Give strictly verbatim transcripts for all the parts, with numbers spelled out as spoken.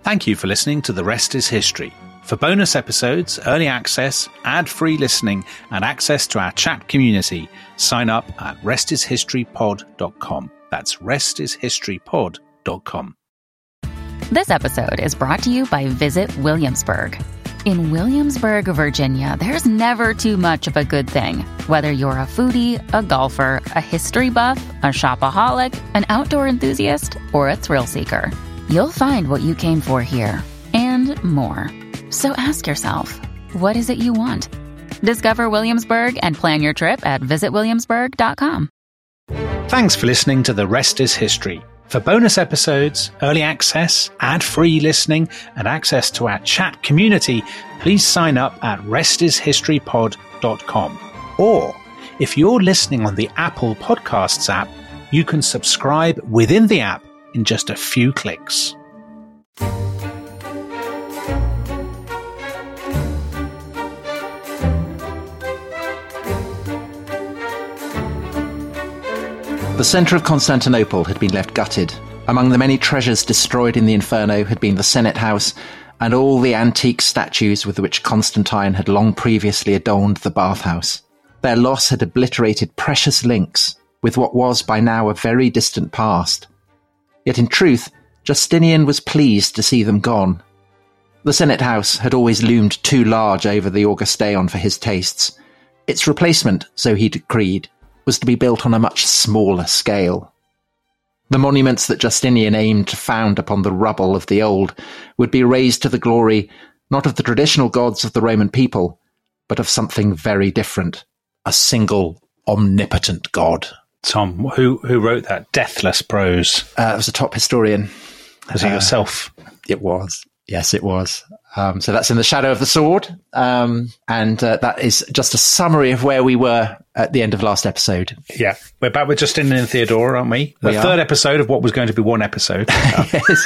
Thank you for listening to The Rest is History. For bonus episodes, early access, ad-free listening, and access to our chat community, sign up at rest is history pod dot com. That's rest is history pod dot com. This episode is brought to you by Visit Williamsburg. In Williamsburg, Virginia, there's never too much of a good thing. Whether you're a foodie, a golfer, a history buff, a shopaholic, an outdoor enthusiast, or a thrill seeker, you'll find what you came for here and more. So ask yourself, what is it you want? Discover Williamsburg and plan your trip at visit williamsburg dot com. Thanks for listening to The Rest is History. For bonus episodes, early access, ad-free listening, and access to our chat community, please sign up at rest is history pod dot com. Or, if you're listening on the Apple Podcasts app, you can subscribe within the app in just a few clicks. The centre of Constantinople had been left gutted. Among the many treasures destroyed in the Inferno had been the Senate House and all the antique statues with which Constantine had long previously adorned the bathhouse. Their loss had obliterated precious links with what was by now a very distant past. Yet in truth, Justinian was pleased to see them gone. The Senate House had always loomed too large over the Augusteion for his tastes. Its replacement, so he decreed, was to be built on a much smaller scale. The monuments that Justinian aimed to found upon the rubble of the old would be raised to the glory not of the traditional gods of the Roman people, but of something very different. A single omnipotent god. Tom, who who wrote that deathless prose? Uh, it was a top historian. Was it uh, yourself? It was. Yes, it was. Um, so that's In the Shadow of the Sword. Um, and uh, that is just a summary of where we were at the end of last episode. Yeah. We're back with Justinian and Theodora, aren't we? The we third are. episode of what was going to be one episode. Yes.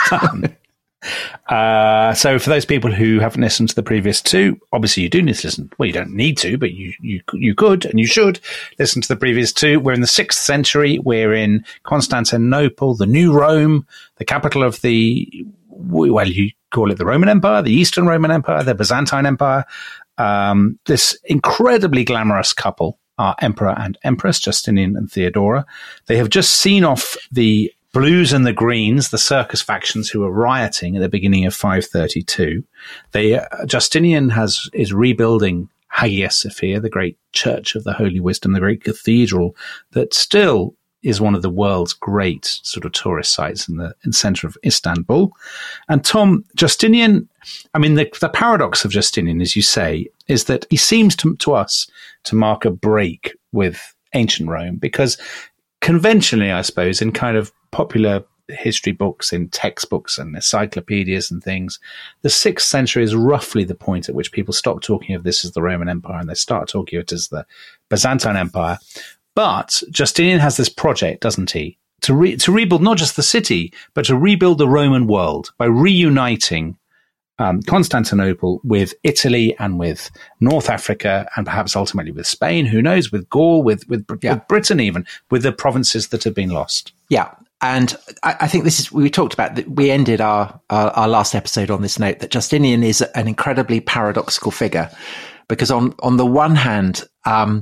uh, so for those people who haven't listened to the previous two, obviously you do need to listen. Well, you don't need to, but you, you, you could and you should listen to the previous two. We're in the sixth century. We're in Constantinople, the new Rome, the capital of the, well, you call it the Roman Empire, the Eastern Roman Empire, the Byzantine Empire. Um, this incredibly glamorous couple are Emperor and Empress, Justinian and Theodora. They have just seen off the Blues and the Greens, the circus factions who were rioting at the beginning of five thirty-two. They, uh, Justinian has is rebuilding Hagia Sophia, the great church of the Holy Wisdom, the great cathedral that still is one of the world's great sort of tourist sites in the in center of Istanbul. And Tom, Justinian, I mean, the, the paradox of Justinian, as you say, is that he seems to, to us to mark a break with ancient Rome because conventionally, I suppose, in kind of popular history books, in textbooks and encyclopedias and things, the sixth century is roughly the point at which people stop talking of this as the Roman Empire and they start talking of it as the Byzantine Empire. But Justinian has this project, doesn't he, to re- to rebuild not just the city, but to rebuild the Roman world by reuniting um, Constantinople with Italy and with North Africa and perhaps ultimately with Spain, who knows, with Gaul, with, with, yeah. with Britain even, with the provinces that have been lost. Yeah. And I, I think this is, we talked about that. We ended our, our, our last episode on this note that Justinian is an incredibly paradoxical figure because on, on the one hand, um,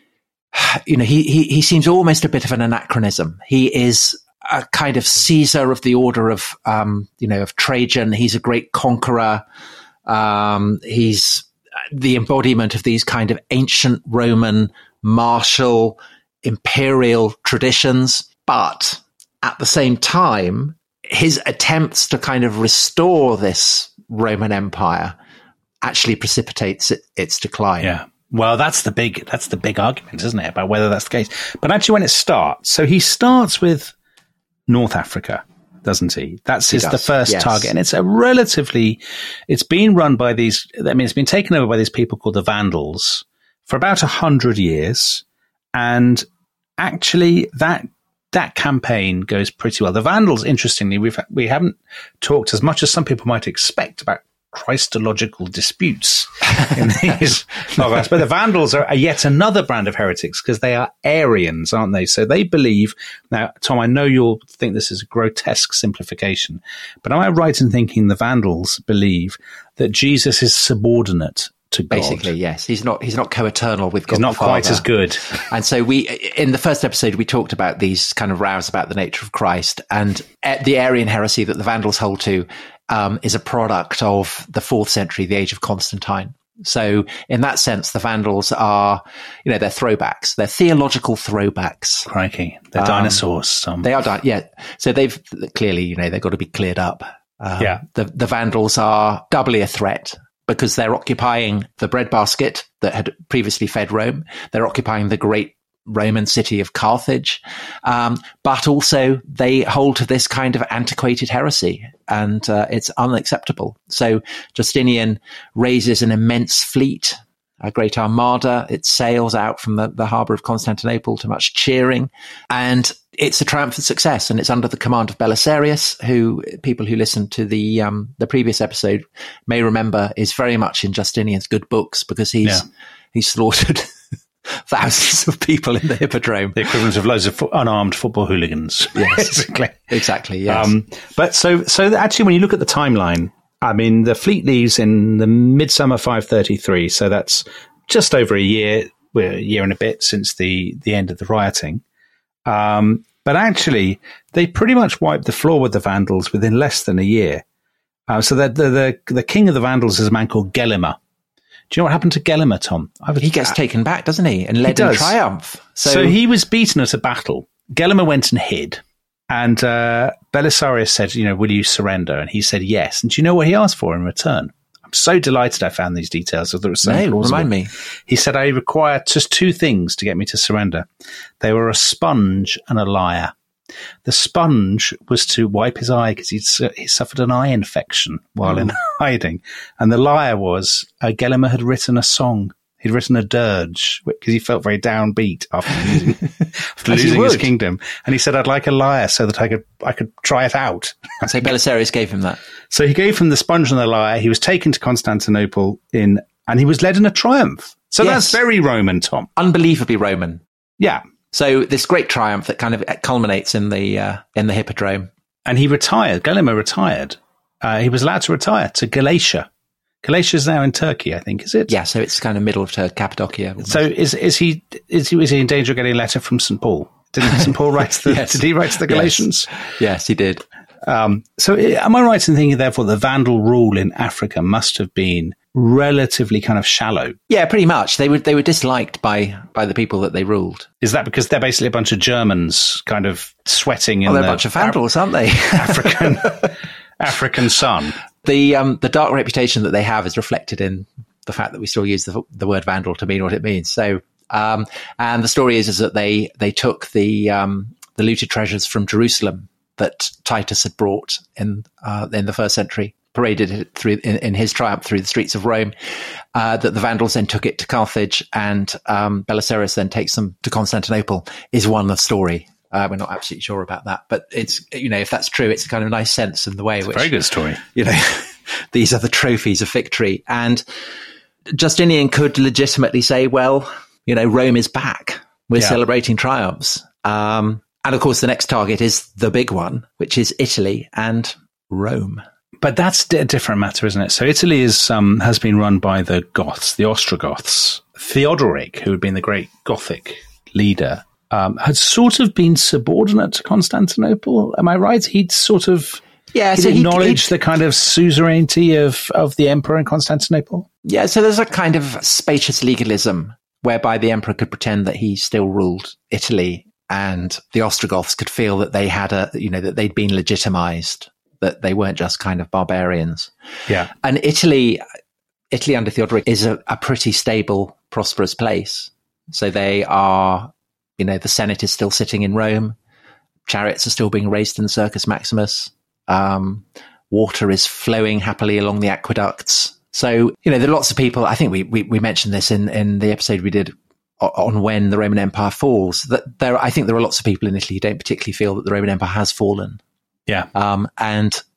you know, he, he, he seems almost a bit of an anachronism. He is a kind of Caesar of the order of, um, you know, of Trajan. He's a great conqueror. Um, he's the embodiment of these kind of ancient Roman martial imperial traditions. But at the same time, his attempts to kind of restore this Roman Empire actually precipitates it, its decline. Yeah. Well, that's the big, that's the big argument, isn't it, about whether that's the case. But actually when it starts, so he starts with North Africa, doesn't he? That's his, the first yes. target. And it's a relatively, it's been run by these, I mean, it's been taken over by these people called the Vandals for about a hundred years. And actually that, that campaign goes pretty well. The Vandals, interestingly, we've, we haven't talked as much as some people might expect about Christological disputes in these logoths. But the Vandals are, are yet another brand of heretics because they are Arians, aren't they? So they believe, now, Tom, I know you'll think this is a grotesque simplification, but am I right in thinking the Vandals believe that Jesus is subordinate to God? Basically, yes. He's not, he's not co-eternal with God. He's not the Father. quite as good. And so we, in the first episode, we talked about these kind of rows about the nature of Christ, and the Arian heresy that the Vandals hold to um, is a product of the fourth century, the age of Constantine. So in that sense, the Vandals are, you know, they're throwbacks. They're theological throwbacks. Crikey. They're um, dinosaurs. Um. They are, di- yeah. So they've clearly, you know, they've got to be cleared up. Um, yeah. The, the Vandals are doubly a threat, because they're occupying the breadbasket that had previously fed Rome. They're occupying the great Roman city of Carthage. Um, but also they hold to this kind of antiquated heresy, and uh, it's unacceptable. So Justinian raises an immense fleet, a great armada. It sails out from the, the harbour of Constantinople to much cheering. And it's a triumphant success, and it's under the command of Belisarius, who people who listened to the um, the previous episode may remember is very much in Justinian's good books, because he's yeah. he's slaughtered thousands of people in the Hippodrome. The equivalent of loads of fo- unarmed football hooligans. Yes, basically. Exactly, yes. Um, but so, so actually, when you look at the timeline, I mean, the fleet leaves in the midsummer five thirty-three, so that's just over a year, well, a year and a bit since the, the end of the rioting. Um, but actually, they pretty much wiped the floor with the Vandals within less than a year. Uh, so the, the the the king of the Vandals is a man called Gelimer. Do you know what happened to Gelimer, Tom? I was, he gets uh, taken back, doesn't he? And led in triumph. So, so he was beaten at a battle. Gelimer went and hid. And uh, Belisarius said, you know, will you surrender? And he said yes. And do you know what he asked for in return? I'm so delighted I found these details. I thought it was so no, plausible. Remind me. He said, I require just two things to get me to surrender. They were a sponge and a lyre. The sponge was to wipe his eye because he'd he suffered an eye infection while oh. in hiding. And the lyre was, uh, Gelimer had written a song. He'd written a dirge because he felt very downbeat after losing, after losing his kingdom. And he said, I'd like a lyre so that I could I could try it out. And so Belisarius gave him that. So he gave him the sponge and the lyre. He was taken to Constantinople in, and he was led in a triumph. So yes. That's very Roman, Tom. Unbelievably Roman. Yeah. So this great triumph that kind of culminates in the uh, in the Hippodrome. And he retired. Gelimer retired. Uh, he was allowed to retire to Galatia. Galatia is now in Turkey, I think, is it? Yeah, so it's kind of middle of Turkey, Cappadocia. Almost. So is is he is he is he in danger of getting a letter from Saint Paul? Didn't Saint Paul write to the, yes. Did he write to the Galatians? Yes, yes he did. Um, so am I right in thinking, therefore, the Vandal rule in Africa must have been relatively kind of shallow? Yeah, pretty much. They were they were disliked by by the people that they ruled. Is that because they're basically a bunch of Germans kind of sweating in oh, they're the a bunch of Vandals, aren't they? African African sun. The um, the dark reputation that they have is reflected in the fact that we still use the, the word Vandal to mean what it means. So, um, and the story is is that they they took the um, the looted treasures from Jerusalem that Titus had brought in uh, in the first century, paraded it through in, in his triumph through the streets of Rome. Uh, that the Vandals then took it to Carthage, and um, Belisarius then takes them to Constantinople. Is one the story. Uh, we're not absolutely sure about that, but it's, you know, if that's true, it's a kind of nice sense in the way in which, very good story. You know, these are the trophies of victory. And Justinian could legitimately say, well, you know, Rome is back. We're yeah. celebrating triumphs. Um, and of course, the next target is the big one, which is Italy and Rome. But that's a different matter, isn't it? So Italy is um, has been run by the Goths, the Ostrogoths. Theodoric, who had been the great Gothic leader, Um, had sort of been subordinate to Constantinople. Am I right? He'd sort of yeah, he'd so acknowledged he'd, the kind of suzerainty of, of the emperor in Constantinople? Yeah, so there's a kind of spacious legalism whereby the emperor could pretend that he still ruled Italy, and the Ostrogoths could feel that they had a, you know, that they'd been legitimized, that they weren't just kind of barbarians. Yeah. And Italy, Italy under Theodoric is a, a pretty stable, prosperous place. So they are... You know, the Senate is still sitting in Rome. Chariots are still being raced in the Circus Maximus. Um, water is flowing happily along the aqueducts. So, you know, there are lots of people. I think we, we, we mentioned this in, in the episode we did on when the Roman Empire falls. That there, I think there are lots of people in Italy who don't particularly feel that the Roman Empire has fallen. Yeah. Um, and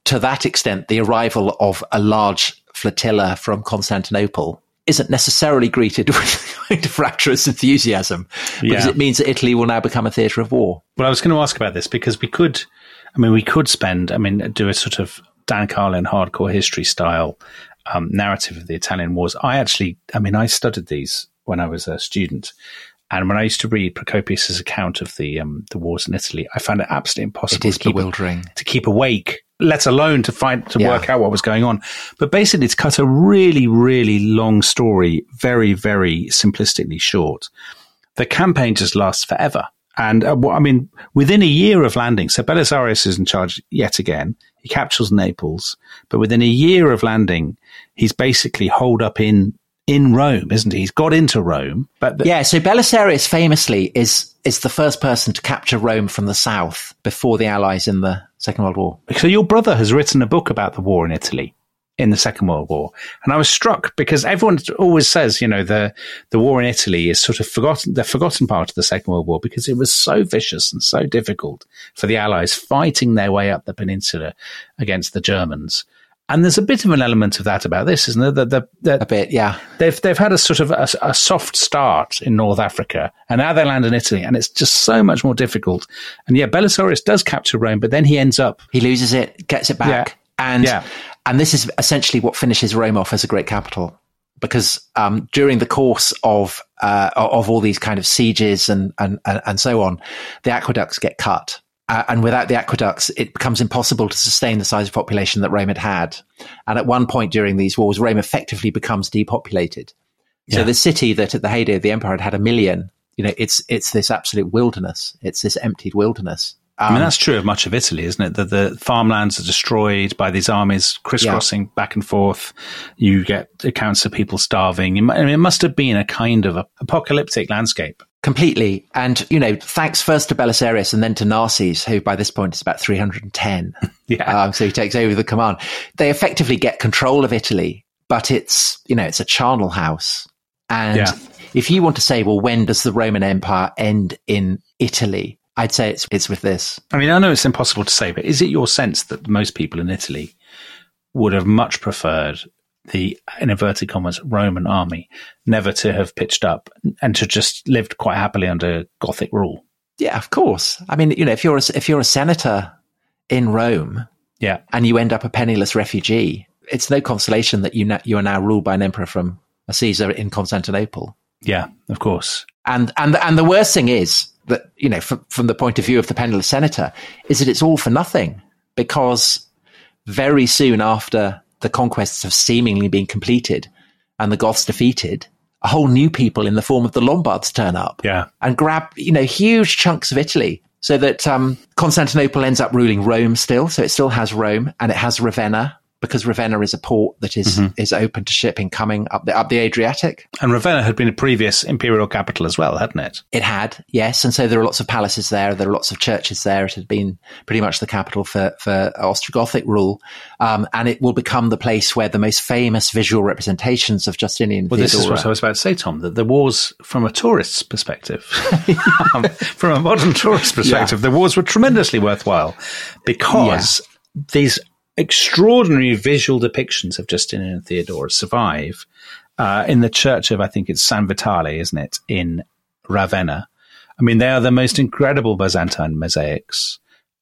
to that extent, the arrival of a large flotilla from Constantinople isn't necessarily greeted with kind of rapturous enthusiasm, because yeah. it means that Italy will now become a theatre of war. Well, I was going to ask about this because we could, I mean, we could spend, I mean, do a sort of Dan Carlin hardcore history style um, narrative of the Italian wars. I actually, I mean, I studied these when I was a student. And when I used to read Procopius's account of the um, the wars in Italy, I found it absolutely impossible it is to, keep, bewildering. to keep awake, let alone to find to yeah. work out what was going on. But basically, it's cut a really, really long story, very, very simplistically short. The campaign just lasts forever. And uh, I mean, within a year of landing, so Belisarius is in charge yet again. He captures Naples, but within a year of landing, he's basically holed up in in Rome, isn't he? He's got into Rome. But the- yeah, so Belisarius famously is is the first person to capture Rome from the south before the Allies in the Second World War. So your brother has written a book about the war in Italy in the Second World War. And I was struck because everyone always says, you know, the the war in Italy is sort of forgotten, the forgotten part of the Second World War because it was so vicious and so difficult for the Allies fighting their way up the peninsula against the Germans. And there's a bit of an element of that about this, isn't there? The, the, the, a bit, yeah. They've they've had a sort of a, a soft start in North Africa, and now they land in Italy, and it's just so much more difficult. And yeah, Belisarius does capture Rome, but then he ends up he loses it, gets it back, yeah. and yeah. and this is essentially what finishes Rome off as a great capital, because um, during the course of uh, of all these kind of sieges and and and so on, the aqueducts get cut. Uh, and without the aqueducts, it becomes impossible to sustain the size of population that Rome had had. And at one point during these wars, Rome effectively becomes depopulated. Yeah. So the city that at the heyday of the empire had had a million, you know, it's it's this absolute wilderness. It's this emptied wilderness. Um, I mean, that's true of much of Italy, isn't it? That the farmlands are destroyed by these armies crisscrossing yeah. back and forth. You get accounts of people starving. I mean, it must have been a kind of a apocalyptic landscape. Completely. And, you know, thanks first to Belisarius and then to Narses, who by this point is about three hundred ten. yeah. Um, so he takes over the command. They effectively get control of Italy, but it's, you know, it's a charnel house. And yeah. if you want to say, well, when does the Roman Empire end in Italy? I'd say it's it's with this. I mean, I know it's impossible to say, but is it your sense that most people in Italy would have much preferred the, in inverted commas, Roman army never to have pitched up and to just lived quite happily under Gothic rule? Yeah, of course. I mean, you know, if you're a, if you're a senator in Rome, yeah, and you end up a penniless refugee, it's no consolation that you na- you are now ruled by an emperor from a Caesar in Constantinople. Yeah, of course. And and and the worst thing is that, you know, from from the point of view of the penniless senator, is that it's all for nothing, because very soon after the conquests have seemingly been completed and the Goths defeated, a whole new people in the form of the Lombards turn up yeah. and grab, you know, huge chunks of Italy, so that um, Constantinople ends up ruling Rome still. So it still has Rome, and it has Ravenna, because Ravenna is a port that is mm-hmm. is open to shipping coming up the up the Adriatic. And Ravenna had been a previous imperial capital as well, hadn't it? It had, yes. And so there are lots of palaces there. There are lots of churches there. It had been pretty much the capital for, for Ostrogothic rule. Um, and it will become the place where the most famous visual representations of Justinian Well, Theodora. This is what I was about to say, Tom, that the wars, from a tourist's perspective, um, from a modern tourist perspective, yeah. the wars were tremendously worthwhile, because yeah. these extraordinary visual depictions of Justinian and Theodora survive uh, in the church of, I think it's San Vitale, isn't it, in Ravenna. I mean, they are the most incredible Byzantine mosaics.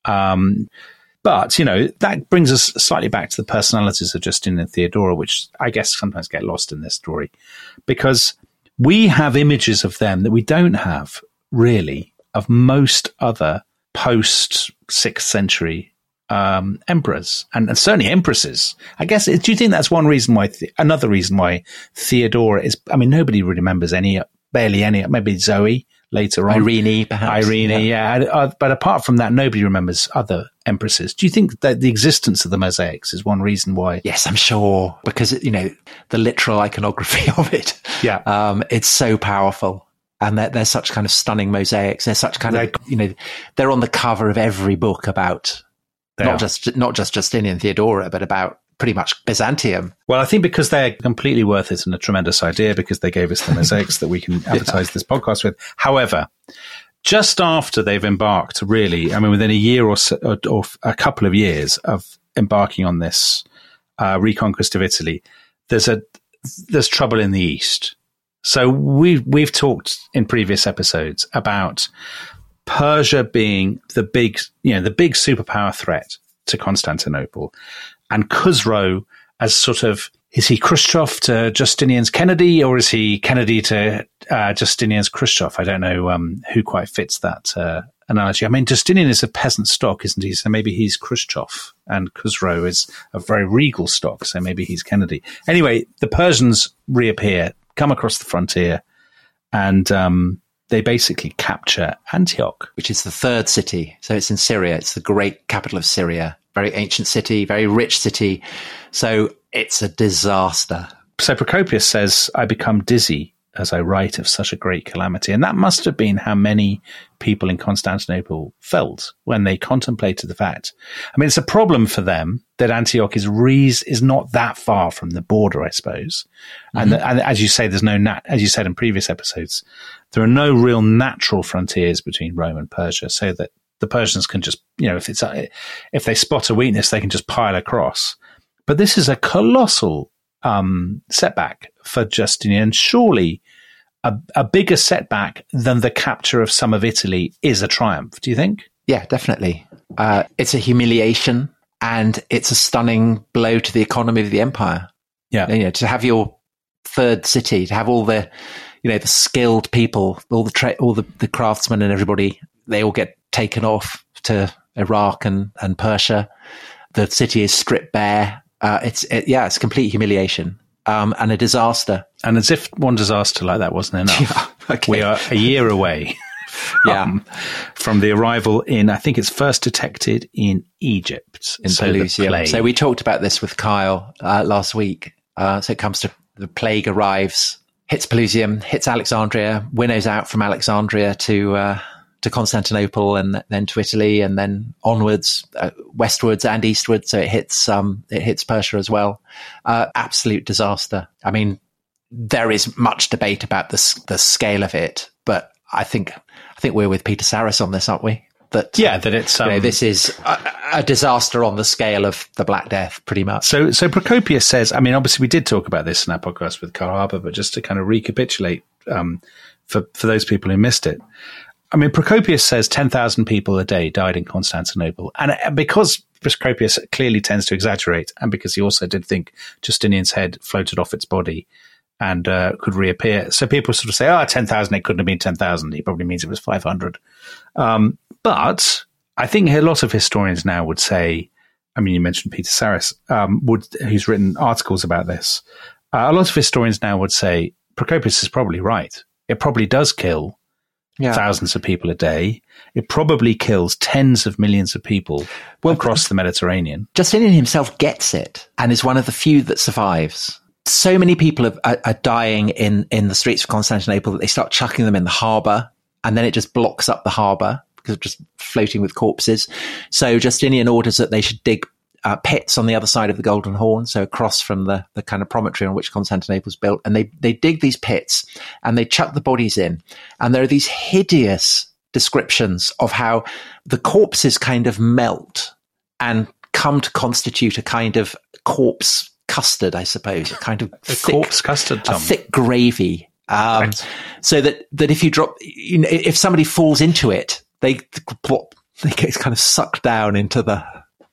Um, but, you know, that brings us slightly back to the personalities of Justinian and Theodora, which I guess sometimes get lost in this story, because we have images of them that we don't have, really, of most other post-sixth century Um, emperors and, and certainly empresses. I guess, do you think that's one reason why, th- another reason why Theodora is, I mean, nobody remembers any, barely any, maybe Zoe later on. Irene, perhaps. Irene, yeah. yeah. Uh, but apart from that, nobody remembers other empresses. Do you think that the existence of the mosaics is one reason why? Yes, I'm sure, because, you know, the literal iconography of it. Yeah. Um, it's so powerful. And they're, they're such kind of stunning mosaics. They're such kind like, of, you know, they're on the cover of every book about They not are. just not just Justinian Theodora, but about pretty much Byzantium. Well, I think because they're completely worth it and a tremendous idea, because they gave us the mosaics that we can advertise yeah. this podcast with. However, just after they've embarked, really, I mean, within a year or, so, or, or a couple of years of embarking on this uh, reconquest of Italy, there's a there's trouble in the east. So we've we've talked in previous episodes about Persia being the big, you know, the big superpower threat to Constantinople, and Khusro as sort of, is he Khrushchev to Justinian's Kennedy, or is he Kennedy to uh, Justinian's Khrushchev? I don't know um, who quite fits that uh, analogy. I mean, Justinian is a peasant stock, isn't he? So maybe he's Khrushchev, and Khusro is a very regal stock, so maybe he's Kennedy. Anyway, the Persians reappear, come across the frontier, and um, they basically capture Antioch. Which is the third city. So it's in Syria. It's the great capital of Syria. Very ancient city, very rich city. So it's a disaster. So Procopius says, I become dizzy as I write of such a great calamity. And that must have been how many people in Constantinople felt when they contemplated the fact. I mean, it's a problem for them that Antioch is re- is not that far from the border, I suppose. Mm-hmm. And, the, and as you say, there's no, nat- as you said in previous episodes, there are no real natural frontiers between Rome and Persia, so that the Persians can just, you know, if it's a, if they spot a weakness, they can just pile across. But this is a colossal um, setback for Justinian. Surely a, a bigger setback than the capture of some of Italy is a triumph. Do you think? Yeah, definitely. Uh, it's a humiliation, and it's a stunning blow to the economy of the empire. Yeah, you know, to have your third city, to have all the, you know, the skilled people, all the tra- all the, the craftsmen and everybody, they all get taken off to Iraq and, and Persia. The city is stripped bare. Uh, it's it, yeah, it's complete humiliation um, and a disaster. And as if one disaster like that wasn't enough, yeah, okay. we are a year away yeah. from, from the arrival in, I think it's first detected in Egypt. In so Pelusium. So we talked about this with Kyle uh, last week. Uh, so it comes to the plague arrives, hits Pelusium, hits Alexandria, winnows out from Alexandria to uh, to Constantinople, and then to Italy, and then onwards, uh, westwards and eastwards. So it hits um, it hits Persia as well. Uh, absolute disaster. I mean, there is much debate about the the scale of it, but I think I think we're with Peter Saris on this, aren't we? That yeah, that it's um, you know, this is a, a disaster on the scale of the Black Death, pretty much. So, so Procopius says. I mean, obviously, we did talk about this in our podcast with Karl Harper, but just to kind of recapitulate um, for for those people who missed it. I mean, Procopius says ten thousand people a day died in Constantinople. And because Procopius clearly tends to exaggerate, and because he also did think Justinian's head floated off its body and uh, could reappear. So people sort of say, oh, ten thousand, it couldn't have been ten thousand. He probably means it was five hundred. Um, but I think a lot of historians now would say, I mean, you mentioned Peter Saris, um, would, who's written articles about this. Uh, a lot of historians now would say Procopius is probably right. It probably does kill Yeah. thousands of people a day. It probably kills tens of millions of people well, across the Mediterranean. Justinian himself gets it and is one of the few that survives. So many people are, are, are dying in, in the streets of Constantinople that they start chucking them in the harbour, and then it just blocks up the harbour because it's just floating with corpses. So Justinian orders that they should dig Uh, pits on the other side of the Golden Horn, so across from the, the kind of promontory on which Constantinople's built. And they, they dig these pits and they chuck the bodies in. And there are these hideous descriptions of how the corpses kind of melt and come to constitute a kind of corpse custard, I suppose, a kind of a thick, corpse custard, Tom. a thick gravy. Um, right. So that, that if you drop, you know, if somebody falls into it, they, they get kind of sucked down into the,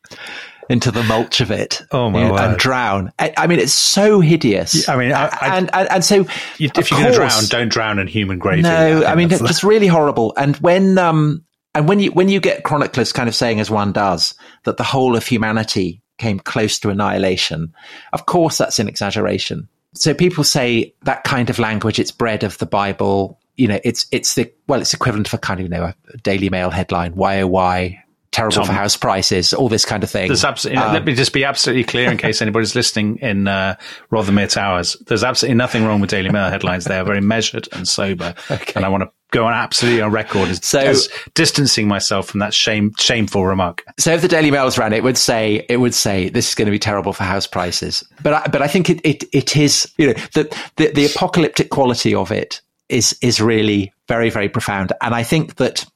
into the mulch of it, oh my you know, word. and drown. I, I mean, it's so hideous. I mean, I, I, and, and and so you, if you're going to drown, don't drown in human gravy. No, I, I mean, it's just really horrible. And when um and when you when you get chroniclers kind of saying, as one does, that the whole of humanity came close to annihilation, of course that's an exaggeration. So people say that kind of language, it's bred of the Bible. You know, it's it's the well, it's equivalent of a kind of, you know, a Daily Mail headline, Y O Y. Terrible Tom, for house prices, all this kind of thing. There's absolutely, um, let me just be absolutely clear in case anybody's listening in uh, Rothermere Towers. There's absolutely nothing wrong with Daily Mail headlines. They are very measured and sober. Okay. And I want to go on absolutely on record as, so, as distancing myself from that shame, shameful remark. So if the Daily Mail's ran, it would say, it would say this is going to be terrible for house prices. But I, but I think it, it, it is, you know, the, the, the apocalyptic quality of it is, is really very, very profound. And I think that it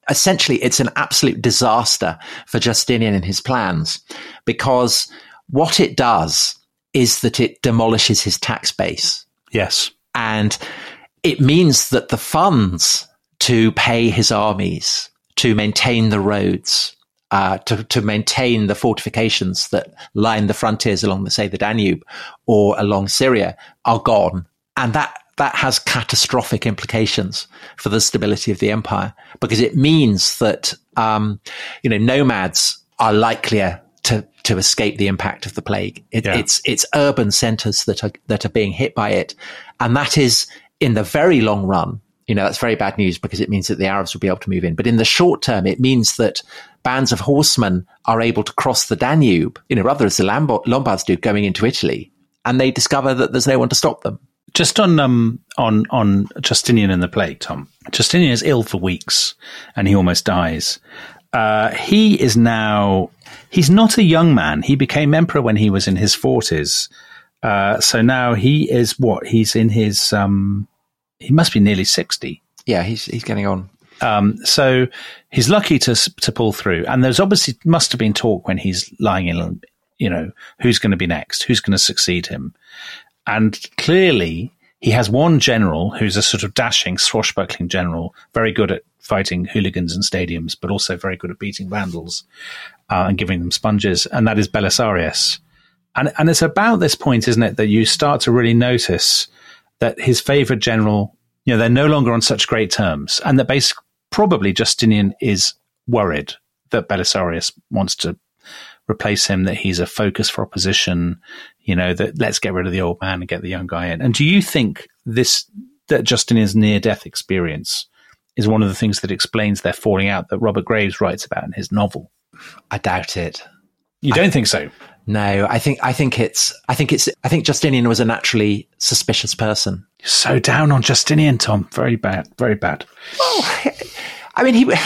essentially it's an absolute disaster for Justinian and his plans, because what it does is that it demolishes his tax base. Yes. And it means that the funds to pay his armies, to maintain the roads, uh, to, to maintain the fortifications that line the frontiers along, the, say, the Danube or along Syria are gone. And that that has catastrophic implications for the stability of the empire, because it means that, um, you know, nomads are likelier to, to escape the impact of the plague. It, yeah. It's, it's urban centers that are, that are being hit by it. And that is, in the very long run, you know, that's very bad news, because it means that the Arabs will be able to move in. But in the short term, it means that bands of horsemen are able to cross the Danube, you know, rather as the Lombards do going into Italy, and they discover that there's no one to stop them. Just on um on on Justinian and the plague, Tom. Justinian is ill for weeks, and he almost dies. Uh, he is now he's not a young man. He became emperor when he was in his forties. Uh, so now he is what? He's in his um he must be nearly sixty. Yeah, he's he's getting on. Um, so he's lucky to to pull through. And there's obviously must have been talk when he's lying in, you know, who's going to be next, who's going to succeed him. And clearly, he has one general who's a sort of dashing, swashbuckling general, very good at fighting hooligans in stadiums, but also very good at beating vandals uh, and giving them sponges, and that is Belisarius. And, and it's about this point, isn't it, that you start to really notice that his favorite general, you know, they're no longer on such great terms, and that basically probably Justinian is worried that Belisarius wants to replace him, that he's a focus for opposition, you know, that let's get rid of the old man and get the young guy in. And do you think this, that Justinian's near-death experience is one of the things that explains their falling out that Robert Graves writes about in his novel? I doubt it. You don't I, think so? No, I think, I think it's, I think it's, I think Justinian was a naturally suspicious person. You're so down on Justinian, Tom. Very bad, very bad. Well, I mean, he,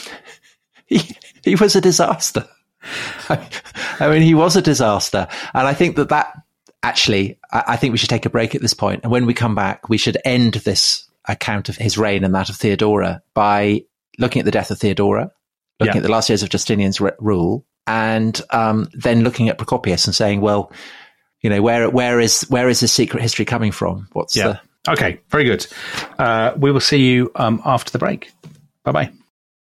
he, he was a disaster. I mean, he was a disaster. And I think that that actually, I think we should take a break at this point. And when we come back, we should end this account of his reign and that of Theodora by looking at the death of Theodora, looking yeah. at the last years of Justinian's re- rule, and um, then looking at Procopius and saying, well, you know, where where is where is his secret history coming from? What's yeah. the... Okay, very good. Uh, we will see you um, after the break. Bye-bye.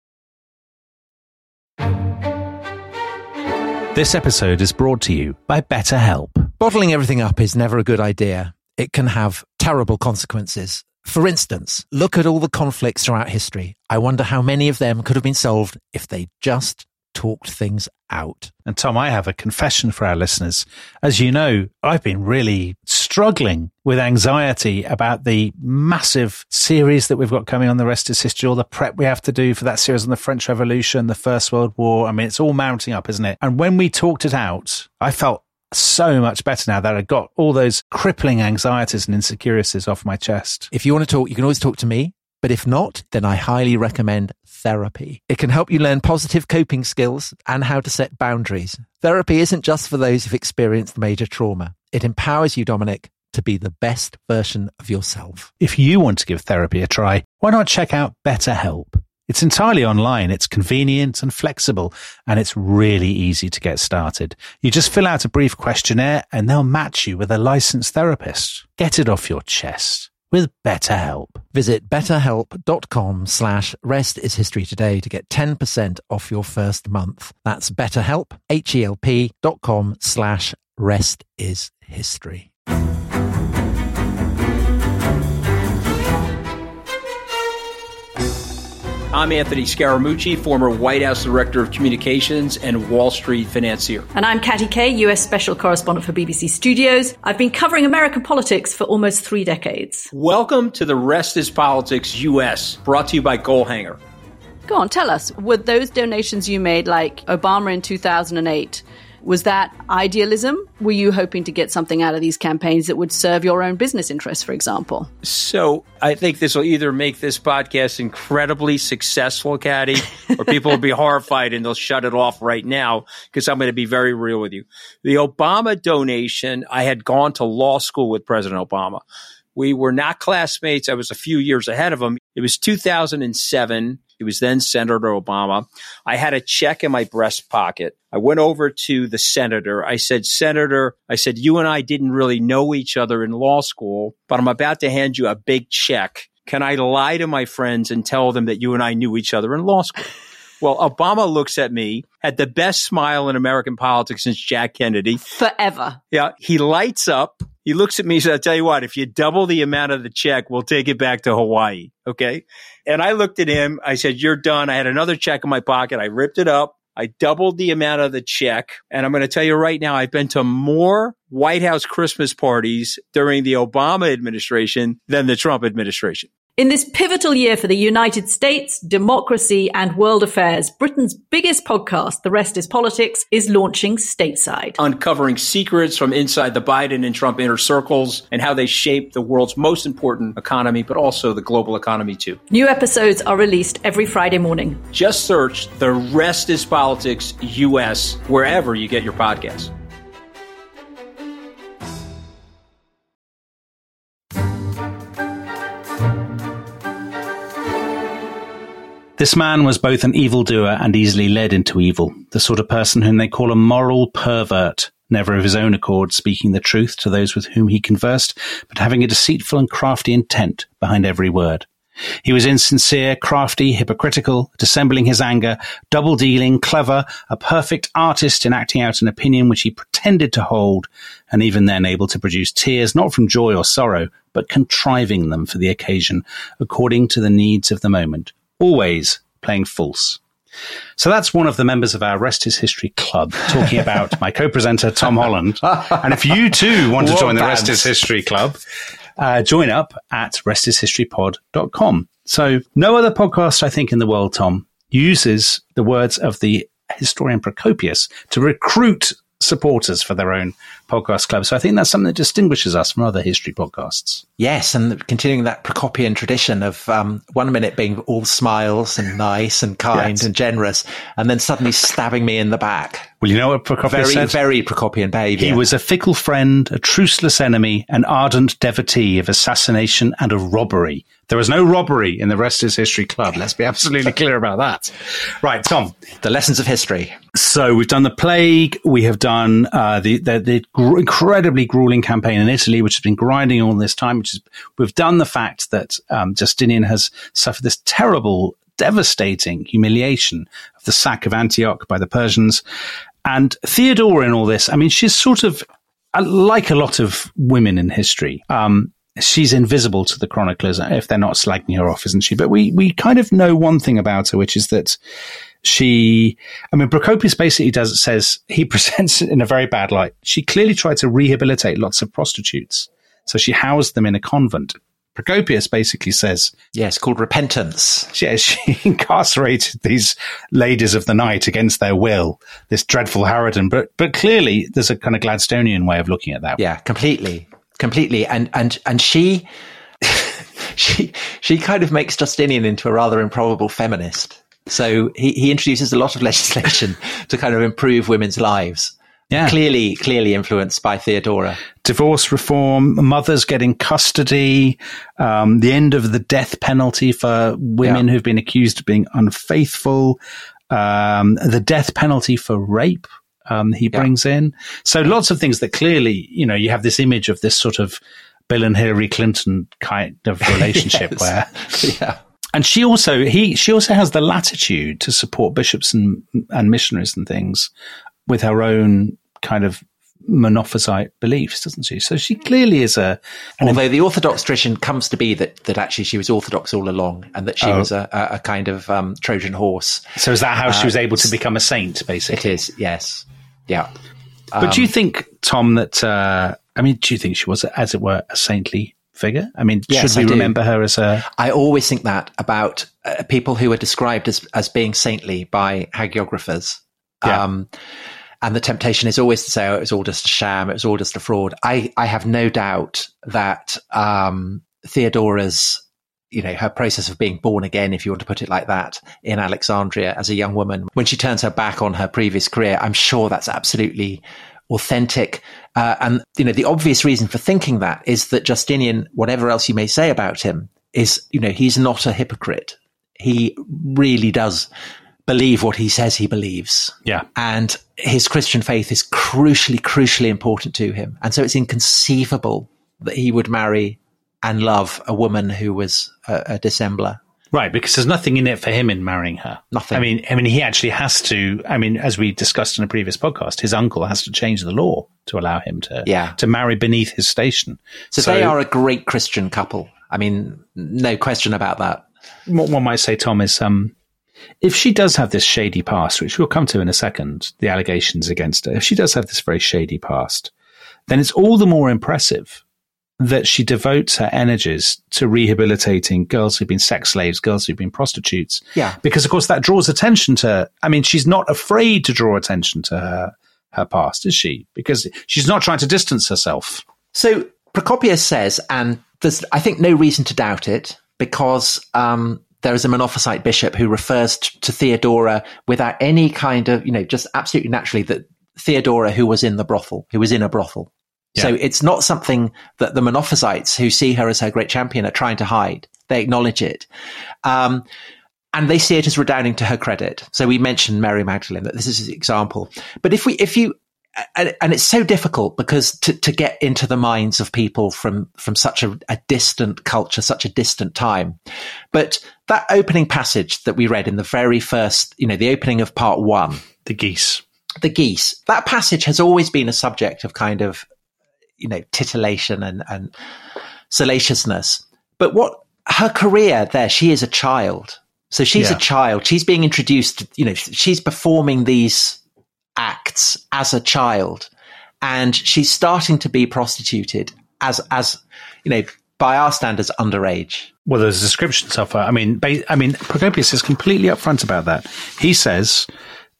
This episode is brought to you by BetterHelp. Bottling everything up is never a good idea. It can have terrible consequences. For instance, look at all the conflicts throughout history. I wonder how many of them could have been solved if they just talked things out. And Tom, I have a confession for our listeners. As you know, I've been really struggling with anxiety about the massive series that we've got coming on The Rest is History, all the prep we have to do for that series on the French Revolution, the First World War. I mean, it's all mounting up, isn't it? And when we talked it out, I felt so much better now that I got all those crippling anxieties and insecurities off my chest. If you want to talk, you can always talk to me. But if not, then I highly recommend therapy. It can help you learn positive coping skills and how to set boundaries. Therapy isn't just for those who've experienced major trauma. It empowers you, Dominic, to be the best version of yourself. If you want to give therapy a try, why not check out BetterHelp? It's entirely online, it's convenient and flexible, and it's really easy to get started. You just fill out a brief questionnaire and they'll match you with a licensed therapist. Get it off your chest with BetterHelp. Visit betterhelp.com slash rest is history today to get ten percent off your first month. That's betterhelp, H-E-L-P dot com slash rest is history. I'm Anthony Scaramucci, former White House Director of Communications and Wall Street financier. And I'm Katty Kay, U S Special Correspondent for B B C Studios. I've been covering American politics for almost three decades. Welcome to The Rest is Politics U S, brought to you by Goalhanger. Go on, tell us, were those donations you made, like Obama in two thousand eight, was that idealism? Were you hoping to get something out of these campaigns that would serve your own business interests, for example? So I think this will either make this podcast incredibly successful, Katty, or people will be horrified and they'll shut it off right now because I'm going to be very real with you. The Obama donation, I had gone to law school with President Obama. We were not classmates. I was a few years ahead of him. It was two thousand seven. It was then Senator Obama. I had a check in my breast pocket. I went over to the senator. I said, Senator, I said, you and I didn't really know each other in law school, but I'm about to hand you a big check. Can I lie to my friends and tell them that you and I knew each other in law school? Well, Obama looks at me, had the best smile in American politics since Jack Kennedy. Forever. Yeah. He lights up. He looks at me and says, I'll tell you what, if you double the amount of the check, we'll take it back to Hawaii. Okay. And I looked at him. I said, you're done. I had another check in my pocket. I ripped it up. I doubled the amount of the check. And I'm going to tell you right now, I've been to more White House Christmas parties during the Obama administration than the Trump administration. In this pivotal year for the United States, democracy, and world affairs, Britain's biggest podcast, The Rest is Politics, is launching stateside. Uncovering secrets from inside the Biden and Trump inner circles and how they shape the world's most important economy, but also the global economy too. New episodes are released every Friday morning. Just search The Rest is Politics U S wherever you get your podcasts. This man was both an evildoer and easily led into evil, the sort of person whom they call a moral pervert, never of his own accord speaking the truth to those with whom he conversed, but having a deceitful and crafty intent behind every word. He was insincere, crafty, hypocritical, dissembling his anger, double-dealing, clever, a perfect artist in acting out an opinion which he pretended to hold, and even then able to produce tears not from joy or sorrow, but contriving them for the occasion, according to the needs of the moment. Always playing false. So that's one of the members of our Rest is History Club talking about my co-presenter, Tom Holland. And if you too want to join the Rest is History Club, uh, join up at rest is history pod dot com. So no other podcast, I think, in the world, Tom, uses the words of the historian Procopius to recruit supporters for their own podcast club. So I think that's something that distinguishes us from other history podcasts. Yes, and continuing that Procopian tradition of um, one minute being all smiles and nice and kind yes. and generous, and then suddenly stabbing me in the back. Well, you know what Procopius very, said? Very Procopian behaviour. He was a fickle friend, a truceless enemy, an ardent devotee of assassination and of robbery. There was no robbery in the Rest is History Club. Let's be absolutely clear about that. Right, Tom. The lessons of history. So we've done the plague. We have done uh, the, the, the gr- incredibly grueling campaign in Italy, which has been grinding all this time. Which is, we've done the fact that um, Justinian has suffered this terrible, devastating humiliation of the sack of Antioch by the Persians. And Theodora in all this, I mean, she's sort of uh, like a lot of women in history. Um, she's invisible to the chroniclers if they're not slagging her off, isn't she? But we, we kind of know one thing about her, which is that she, I mean, Procopius basically does, says he presents it in a very bad light. She clearly tried to rehabilitate lots of prostitutes. So she housed them in a convent. Procopius basically says... Yes, called repentance. Yeah, she incarcerated these ladies of the night against their will, this dreadful harridan. But but clearly there's a kind of Gladstonian way of looking at that. Yeah, completely. Completely. And and and she she she kind of makes Justinian into a rather improbable feminist. So he, he introduces a lot of legislation to kind of improve women's lives. Yeah. Clearly, clearly influenced by Theodora. Divorce reform, mothers getting custody, um, the end of the death penalty for women yeah. who've been accused of being unfaithful, um, the death penalty for rape. Um, he yeah. brings in. So lots of things that clearly, you know, you have this image of this sort of Bill and Hillary Clinton kind of relationship yes. where, yeah. And she also, he, she also has the latitude to support bishops and, and missionaries and things with her own kind of Monophysite beliefs, doesn't she? So she clearly is a... Although imp- the Orthodox tradition comes to be that, that actually she was Orthodox all along and that she oh. was a, a kind of um, Trojan horse. So is that how uh, she was able to become a saint, basically? It is, yes. Yeah. But um, do you think, Tom, that... Uh, I mean, do you think she was, as it were, a saintly figure? I mean, yes, should we remember her as a... I always think that about uh, people who are described as, as being saintly by hagiographers. Yeah. Um, and the temptation is always to say, oh, it was all just a sham, it was all just a fraud. I, I have no doubt that um, Theodora's, you know, her process of being born again, if you want to put it like that, in Alexandria as a young woman, when she turns her back on her previous career, I'm sure that's absolutely authentic. Uh, and, you know, the obvious reason for thinking that is that Justinian, whatever else you may say about him, is, you know, he's not a hypocrite. he really does believe what he says he believes. Yeah. And his Christian faith is crucially, crucially important to him. And so it's inconceivable that he would marry and love a woman who was a, a dissembler. Right, because there's nothing in it for him in marrying her. Nothing. I mean, I mean, he actually has to. I mean, as we discussed in a previous podcast, his uncle has to change the law to allow him to yeah. to marry beneath his station. So, so they are a great Christian couple. I mean, no question about that. What one might say, Tom, is um, if she does have this shady past, which we'll come to in a second, the allegations against her. If she does have this very shady past, then it's all the more impressive that she devotes her energies to rehabilitating girls who've been sex slaves, girls who've been prostitutes. Yeah. Because, of course, that draws attention to, I mean, she's not afraid to draw attention to her, her past, is she? Because she's not trying to distance herself. So Procopius says, and there's, I think, no reason to doubt it, because um, there is a Monophysite bishop who refers t- to Theodora without any kind of, you know, just absolutely naturally, that Theodora, who was in the brothel, who was in a brothel. Yeah. So it's not something that the Monophysites, who see her as her great champion, are trying to hide. They acknowledge it. Um, and they see it as redounding to her credit. So we mentioned Mary Magdalene, that this is an example. But if we, if you, and, and it's so difficult because to, to get into the minds of people from, from such a, a distant culture, such a distant time. But that opening passage that we read in the very first, you know, the opening of part one. The geese. The geese. That passage has always been a subject of kind of, you know, titillation and, and salaciousness. But what her career there, she is a child. So she's yeah. a child. She's being introduced, you know, she's performing these acts as a child, and she's starting to be prostituted as, as, you know, by our standards, underage. Well, there's descriptions of her. I mean, I mean, Procopius is completely upfront about that. He says,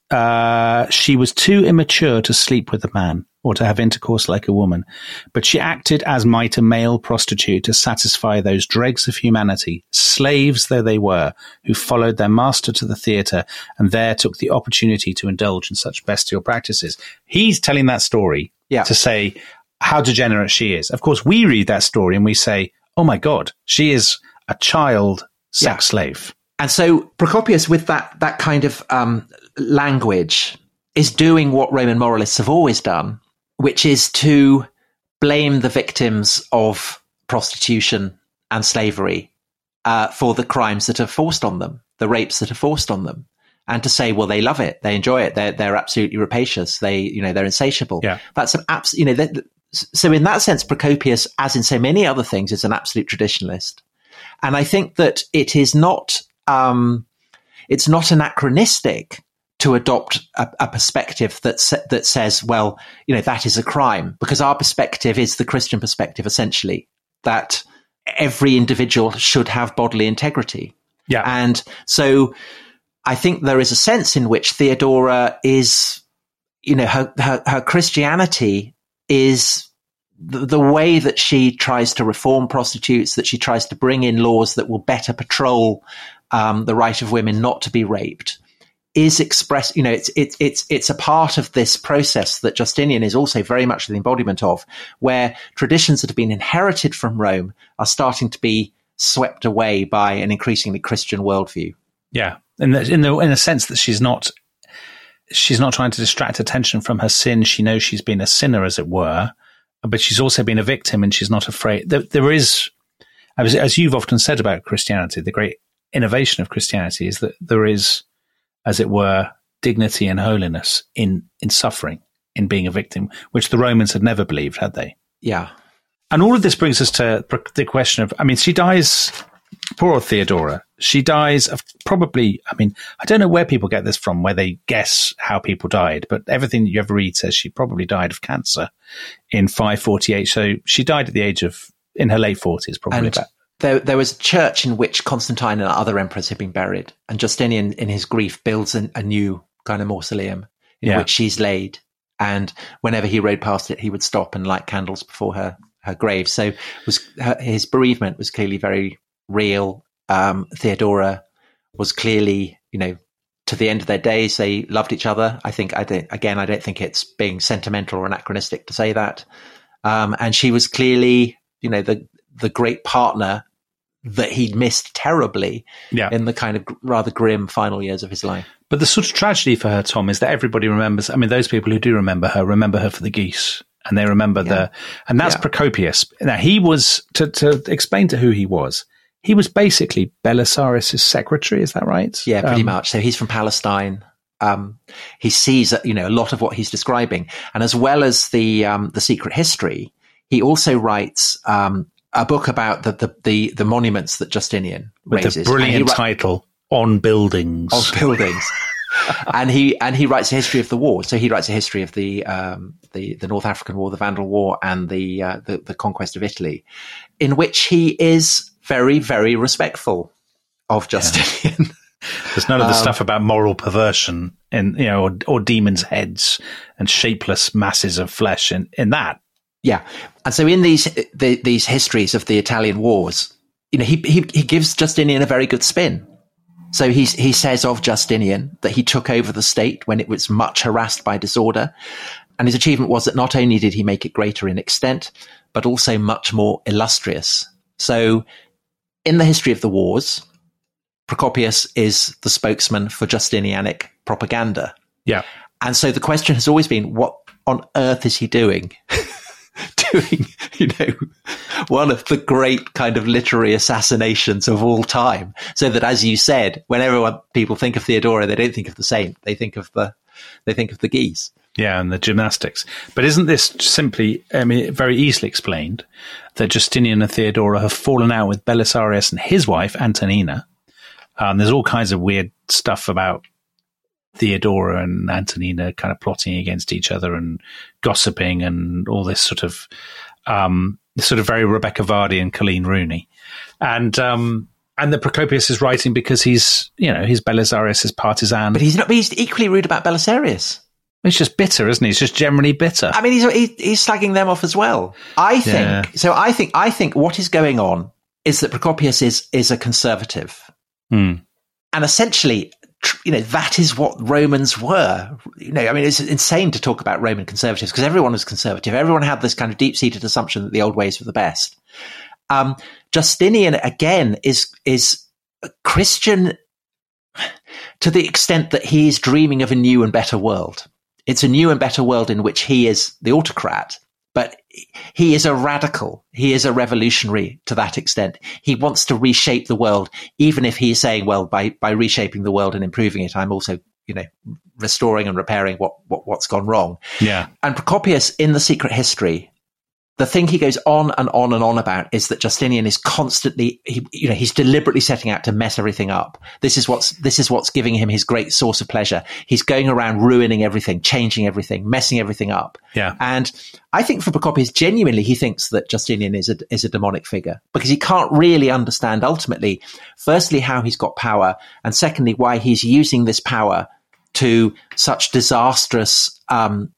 uh, she was too immature to sleep with a man or to have intercourse like a woman, but she acted as might a male prostitute to satisfy those dregs of humanity, slaves though they were, who followed their master to the theatre and there took the opportunity to indulge in such bestial practices. He's telling that story yeah. to say how degenerate she is. Of course, we read that story and we say, oh my God, she is a child sex yeah. slave. And so Procopius, with that, that kind of um, language, is doing what Roman moralists have always done, which is to blame the victims of prostitution and slavery uh, for the crimes that are forced on them, the rapes that are forced on them, and to say, well, they love it, they enjoy it, they're they're absolutely rapacious, they you know they're insatiable. Yeah. That's an abs- you know. That, so in that sense, Procopius, as in so many other things, is an absolute traditionalist, and I think that it is not um, it's not anachronistic to adopt a, a perspective that sa- that says, well, you know, that is a crime, because our perspective is the Christian perspective, essentially, that every individual should have bodily integrity. Yeah. And so I think there is a sense in which Theodora is, you know, her, her, her Christianity is the, the way that she tries to reform prostitutes, that she tries to bring in laws that will better patrol um, the right of women not to be raped, is expressed, you know, it's, it's, it's, it's a part of this process that Justinian is also very much the embodiment of, where traditions that have been inherited from Rome are starting to be swept away by an increasingly Christian worldview. Yeah. In the, in the, in the sense that she's not, she's not trying to distract attention from her sin. She knows she's been a sinner, as it were, but she's also been a victim, and she's not afraid. There, there is, as you've often said about Christianity, the great innovation of Christianity is that there is, as it were, dignity and holiness in, in suffering, in being a victim, which the Romans had never believed, had they? Yeah. And all of this brings us to the question of, I mean, she dies, poor old Theodora, she dies of probably, I mean, I don't know where people get this from, where they guess how people died, but everything that you ever read says she probably died of cancer in five forty-eight. So she died at the age of, in her late forties, probably. And about. There, there was a church in which Constantine and other emperors had been buried, and Justinian, in his grief, builds an, a new kind of mausoleum in yeah. which she's laid. And whenever he rode past it, he would stop and light candles before her, her grave. So was her, his bereavement was clearly very real. Um, Theodora was clearly, you know, to the end of their days, they loved each other. I think, I don't, again, I don't think it's being sentimental or anachronistic to say that. Um, and she was clearly, you know, the the great partner that he'd missed terribly yeah. in the kind of rather grim final years of his life. But the sort of tragedy for her, Tom, is that everybody remembers, I mean, those people who do remember her, remember her for the geese. And they remember yeah. the, and that's yeah. Procopius. Now, he was, to, to explain to who he was, he was basically Belisarius' secretary, is that right? Yeah, pretty um, much. So he's from Palestine. Um, he sees, you know, a lot of what he's describing. And as well as the, um, the secret history, he also writes, um, a book about the, the, the, the monuments that Justinian with raises. With a brilliant ra- title, On Buildings. On Buildings. and he, and he writes a history of the war. So he writes a history of the, um, the, the North African War, the Vandal War, and the, uh, the, the conquest of Italy, in which he is very, very respectful of Justinian. Yeah. There's none of the um, stuff about moral perversion and, you know, or, or demons' heads and shapeless masses of flesh in, in that. Yeah. And so in these, the, these histories of the Italian wars, you know, he, he, he gives Justinian a very good spin. So he's, he says of Justinian that he took over the state when it was much harassed by disorder. And his achievement was that not only did he make it greater in extent, but also much more illustrious. So in the history of the wars, Procopius is the spokesman for Justinianic propaganda. Yeah. And so the question has always been, what on earth is he doing? doing, you know, one of the great kind of literary assassinations of all time. So that, as you said, whenever people think of Theodora, they don't think of the saint. They think of the, they think of the geese. Yeah, and the gymnastics. But isn't this simply, I mean, very easily explained that Justinian and Theodora have fallen out with Belisarius and his wife, Antonina. Um, there's all kinds of weird stuff about Theodora and Antonina kind of plotting against each other and gossiping and all this sort of, um, sort of very Rebecca Vardy and Colleen Rooney. And, um, and the Procopius is writing because he's, you know, he's Belisarius' partisan. But he's not, but he's equally rude about Belisarius. He's just bitter, isn't he? He's just generally bitter. I mean, he's, he, he's slagging them off as well. I think, yeah. so I think, I think what is going on is that Procopius is, is a conservative. Hmm. And essentially, you know, that is what Romans were. You know, I mean, it's insane to talk about Roman conservatives because everyone was conservative. Everyone had this kind of deep-seated assumption that the old ways were the best. Um, Justinian, again, is, is a Christian to the extent that he is dreaming of a new and better world. It's a new and better world in which he is the autocrat, but he is a radical. He is a revolutionary to that extent. He wants to reshape the world, even if he is saying, well, by, by reshaping the world and improving it, I'm also, you know, restoring and repairing what, what, what's gone wrong. Yeah. And Procopius, in the secret history, the thing he goes on and on and on about is that Justinian is constantly, he, you know, he's deliberately setting out to mess everything up. This is what's, this is what's giving him his great source of pleasure. He's going around ruining everything, changing everything, messing everything up. Yeah. And I think for Procopius, genuinely, he thinks that Justinian is a, is a demonic figure because he can't really understand ultimately, firstly, how he's got power, and secondly, why he's using this power to such disastrous, um,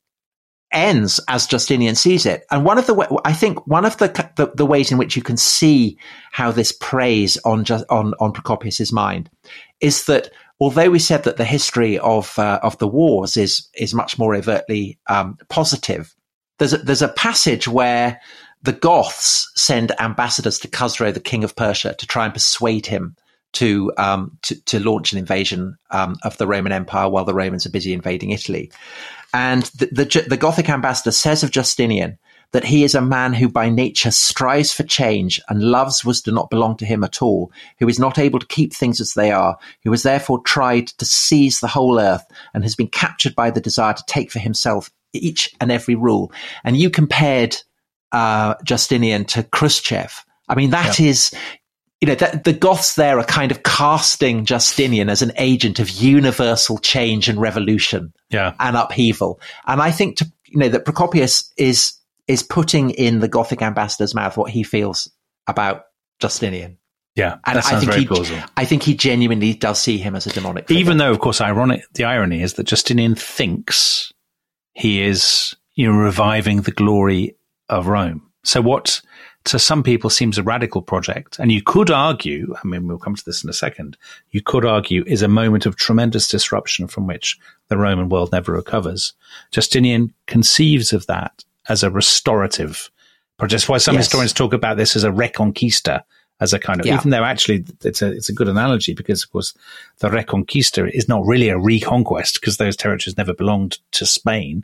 ends as Justinian sees it. And one of the, I think one of the, the, the ways in which you can see how this preys on, on, on Procopius's mind is that although we said that the history of, uh, of the wars is, is much more overtly, um, positive, there's a, there's a passage where the Goths send ambassadors to Khosrow, the king of Persia, to try and persuade him to, um, to, to launch an invasion, um, of the Roman Empire while the Romans are busy invading Italy. And the, the, the Gothic ambassador says of Justinian that he is a man who by nature strives for change and loves what do not belong to him at all, who is not able to keep things as they are, who has therefore tried to seize the whole earth and has been captured by the desire to take for himself each and every rule. And you compared uh, Justinian to Khrushchev. I mean, that yeah. is... You know, that the Goths there are kind of casting Justinian as an agent of universal change and revolution yeah. and upheaval. And I think, to, you know, that Procopius is, is putting in the Gothic ambassador's mouth what he feels about Justinian. Yeah. And that sounds I think very he, plausible. I think he genuinely does see him as a demonic figure. Even though, of course, ironic, the irony is that Justinian thinks he is, you know, reviving the glory of Rome. So what, to some people seems a radical project, and you could argue, I mean, we'll come to this in a second, you could argue is a moment of tremendous disruption from which the Roman world never recovers. Justinian conceives of that as a restorative project. That's why some yes. historians talk about this as a reconquista as a kind of, Yeah. even though actually it's a, it's a good analogy because of course the Reconquista is not really a reconquest because those territories never belonged to Spain.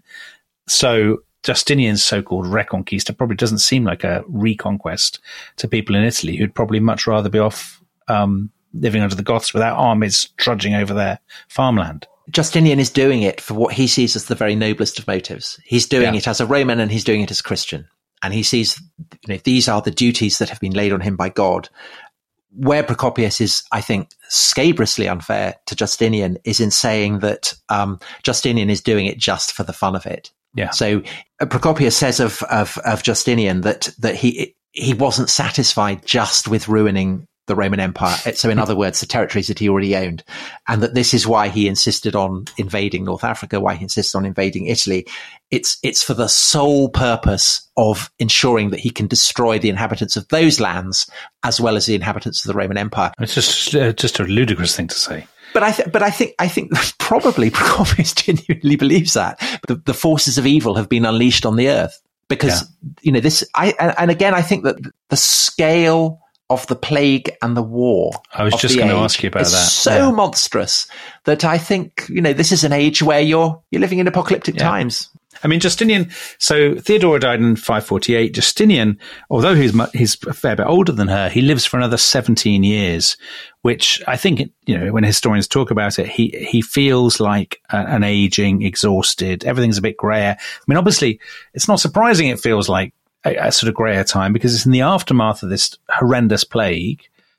So Justinian's so-called Reconquista probably doesn't seem like a reconquest to people in Italy who'd probably much rather be off, um, living under the Goths without armies trudging over their farmland. Justinian is doing it for what he sees as the very noblest of motives. He's doing Yeah. it as a Roman and he's doing it as a Christian. And he sees, you know, these are the duties that have been laid on him by God. Where Procopius is, I think, scabrously unfair to Justinian is in saying that um, Justinian is doing it just for the fun of it. Yeah. So uh, Procopius says of, of, of Justinian that, that he, he wasn't satisfied just with ruining the Roman Empire. So in other words, the territories that he already owned. And that this is why he insisted on invading North Africa, why he insisted on invading Italy. It's, it's for the sole purpose of ensuring that he can destroy the inhabitants of those lands as well as the inhabitants of the Roman Empire. It's just, uh, just a ludicrous thing to say. But I, th- but I think, I think probably Procopius genuinely believes that the, the forces of evil have been unleashed on the earth because, yeah. you know, this, I, and, and again, I think that the scale of the plague and the war. I was just going to ask you about that. So yeah. monstrous that I think, you know, this is an age where you're, you're living in apocalyptic yeah. times. I mean, Justinian, so Theodora died in five forty-eight. Justinian, although he's, he's a fair bit older than her, he lives for another seventeen years, which I think, you know, when historians talk about it, he, he feels like a, an aging, exhausted, everything's a bit grayer. I mean, obviously, it's not surprising it feels like a, a sort of grayer time because it's in the aftermath of this horrendous plague,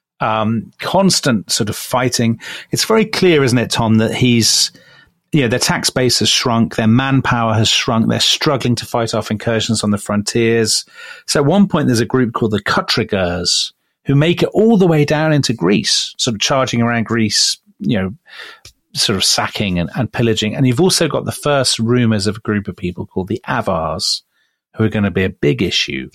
um, constant sort of fighting. It's very clear, isn't it, Tom, that he's, you know, their tax base has shrunk, their manpower has shrunk, they're struggling to fight off incursions on the frontiers. So at one point, there's a group called the Kutrigers who make it all the way down into Greece, sort of charging around Greece, you know, sort of sacking and, and pillaging. And you've also got the first rumors of a group of people called the Avars, who are going to be a big issue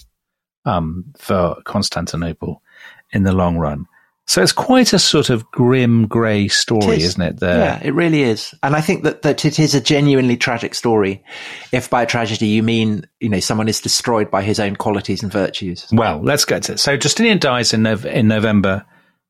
um, for Constantinople in the long run. So it's quite a sort of grim, grey story, is. isn't it? The, yeah, it really is. And I think that, that it is a genuinely tragic story. If by tragedy you mean, you know, someone is destroyed by his own qualities and virtues. Well, let's get to it. So Justinian dies in, Nov- in November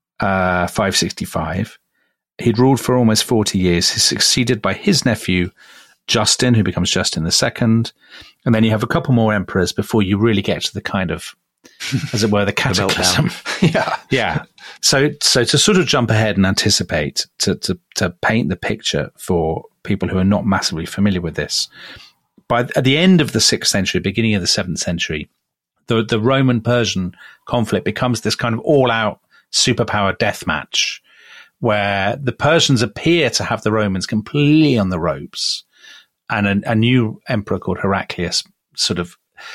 uh, five sixty-five. He'd ruled for almost forty years. He's succeeded by his nephew, Justin, who becomes Justin the Second. And then you have a couple more emperors before you really get to the kind of, as it were, the cataclysm. yeah. Yeah. So, so to sort of jump ahead and anticipate, to, to, to paint the picture for people who are not massively familiar with this, by at the end of the sixth century, beginning of the seventh century, the, the Roman-Persian conflict becomes this kind of all-out superpower death match where the Persians appear to have the Romans completely on the ropes, and a, a new emperor called Heraclius sort of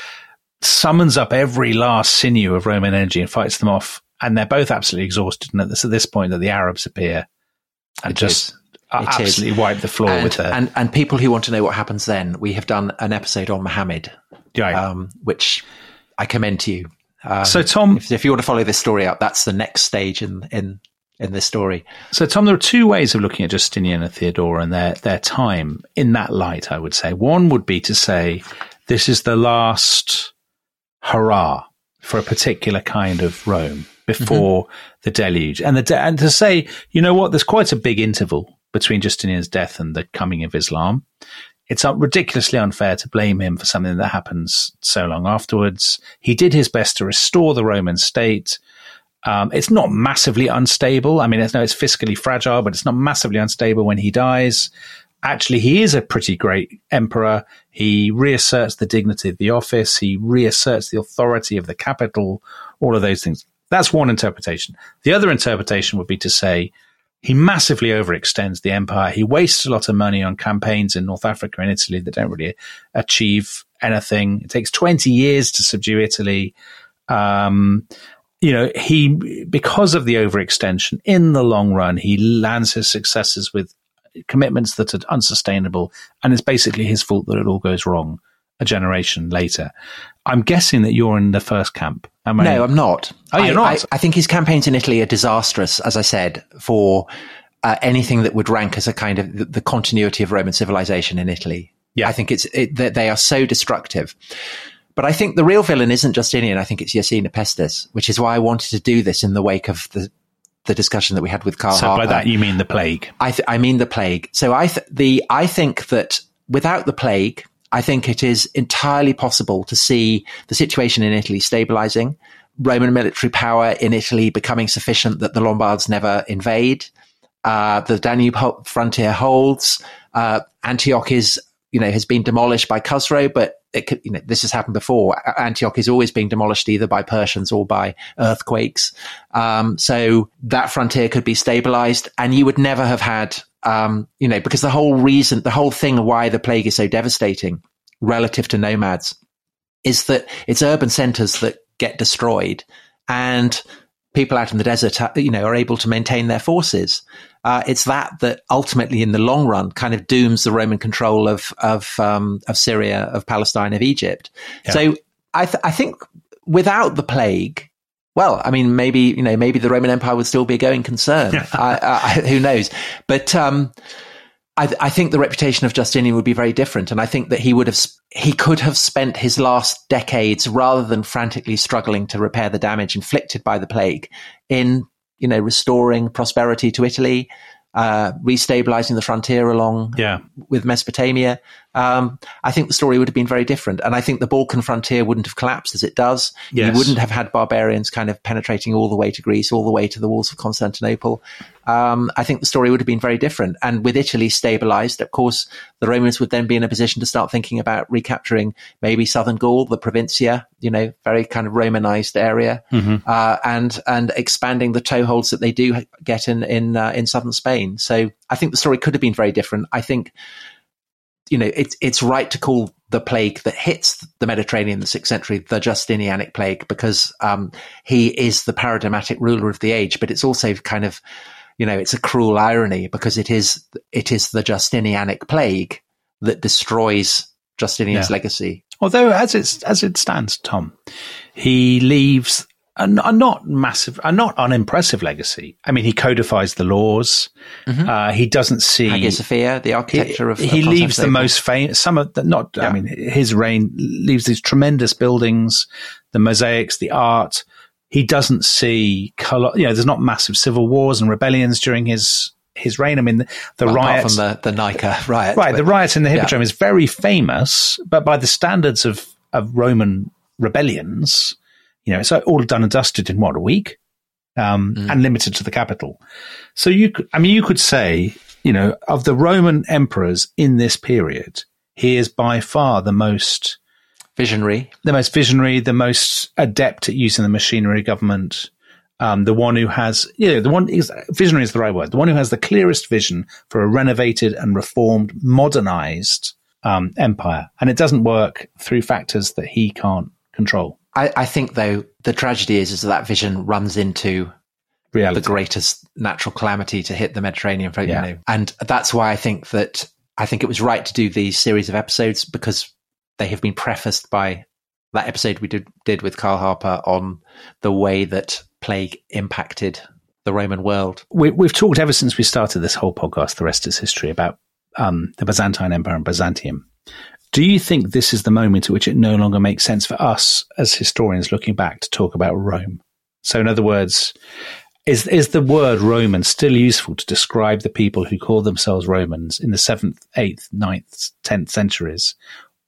summons up every last sinew of Roman energy and fights them off. And they're both absolutely exhausted. And it's at this point that the Arabs appear and It just is. uh, It absolutely is. wipe the floor and, with their... and and people who want to know what happens then, we have done an episode on Muhammad, Yeah. um, which I commend to you. Um, So, Tom- if, if you want to follow this story up, that's the next stage in in in this story. So, Tom, there are two ways of looking at Justinian and Theodora and their, their time in that light, I would say. One would be to say this is the last hurrah for a particular kind of Rome before mm-hmm. the deluge. And, the de- and to say, you know what, there's quite a big interval between Justinian's death and the coming of Islam. It's ridiculously unfair to blame him for something that happens so long afterwards. He did his best to restore the Roman state. Um, it's not massively unstable. I mean, it's, no, it's fiscally fragile, but it's not massively unstable when he dies. Actually, he is a pretty great emperor. He reasserts the dignity of the office. He reasserts the authority of the capital, all of those things. That's one interpretation. The other interpretation would be to say he massively overextends the empire. He wastes a lot of money on campaigns in North Africa and Italy that don't really achieve anything. It takes twenty years to subdue Italy. Um, you know, he, because of the overextension, in the long run, he lands his successes with commitments that are unsustainable, and it's basically his fault that it all goes wrong a generation later. I'm guessing that you're in the first camp. Am I? No, I'm not. Oh, you're I, not? I, I think his campaigns in Italy are disastrous, as I said, for uh, anything that would rank as a kind of the, the continuity of Roman civilization in Italy. Yeah. I think it's it, that they are so destructive. But I think the real villain isn't Justinian. I think it's Yersinia Pestis, which is why I wanted to do this in the wake of the the discussion that we had with Karl So Harper. by that you mean the plague? I, th- I mean the plague. So I th- the I think that without the plague, I think it is entirely possible to see the situation in Italy stabilizing, Roman military power in Italy becoming sufficient that the Lombards never invade, uh, the Danube ho- frontier holds, uh, Antioch is, you know, has been demolished by Khosrow, but it could, you know, this has happened before. Antioch is always being demolished either by Persians or by earthquakes. Um, so that frontier could be stabilized, and you would never have had, um, you know, because the whole reason, the whole thing why the plague is so devastating relative to nomads is that it's urban centers that get destroyed, and people out in the desert, you know, are able to maintain their forces. Uh, it's that that ultimately, in the long run, kind of dooms the Roman control of of um, of Syria, of Palestine, of Egypt. Yeah. So I, th- I think without the plague, well, I mean, maybe you know, maybe the Roman Empire would still be a going concern. I, I, who knows? But um, I, I think the reputation of Justinian would be very different, and I think that he would have he could have spent his last decades, rather than frantically struggling to repair the damage inflicted by the plague, in you know, restoring prosperity to Italy, uh, restabilizing the frontier along yeah. with Mesopotamia. Um, I think the story would have been very different. And I think the Balkan frontier wouldn't have collapsed as it does. Yes. You wouldn't have had barbarians kind of penetrating all the way to Greece, all the way to the walls of Constantinople. Um, I think the story would have been very different. And with Italy stabilized, of course, the Romans would then be in a position to start thinking about recapturing maybe southern Gaul, the Provincia, you know, very kind of Romanized area, mm-hmm. uh, and and expanding the toeholds that they do get in in uh, in southern Spain. So I think the story could have been very different. I think, you know, it's it's right to call the plague that hits the Mediterranean in the sixth century the Justinianic plague, because um, he is the paradigmatic ruler of the age. But it's also kind of, you know, it's a cruel irony, because it is it is the Justinianic plague that destroys Justinian's yeah. legacy. Although, as it as it stands, Tom, he leaves a, a not massive, a not unimpressive legacy. I mean, he codifies the laws. Mm-hmm. Uh, he doesn't see Hagia Sophia, the architecture he, of. He of leaves the most famous. Some of the not. Yeah. I mean, his reign leaves these tremendous buildings, the mosaics, the art. He doesn't see color. You know, there's not massive civil wars and rebellions during his. His reign. I mean, the, the well, riots from the, the Nika riot, right? but, the riots in the Hippodrome yeah. is very famous, but by the standards of, of Roman rebellions, you know, it's all done and dusted in what, a week, um, mm. and limited to the capital. So you could, I mean, you could say, you know, of the Roman emperors in this period, he is by far the most visionary, the most visionary, the most adept at using the machinery of government. Um, the one who has, you know, the one is visionary is the right word. The one who has the clearest vision for a renovated and reformed, modernized um, empire, and it doesn't work through factors that he can't control. I, I think, though, the tragedy is is that, that vision runs into reality, the greatest natural calamity to hit the Mediterranean. You yeah. know, and that's why I think that I think it was right to do these series of episodes, because they have been prefaced by that episode we did did with Karl Harper on the way that plague impacted the Roman world. We, we've talked ever since we started this whole podcast, The Rest is History, about um, the Byzantine Empire and Byzantium. Do you think this is the moment at which it no longer makes sense for us as historians looking back to talk about Rome? So in other words, is is the word Roman still useful to describe the people who call themselves Romans in the seventh, eighth, ninth, tenth centuries?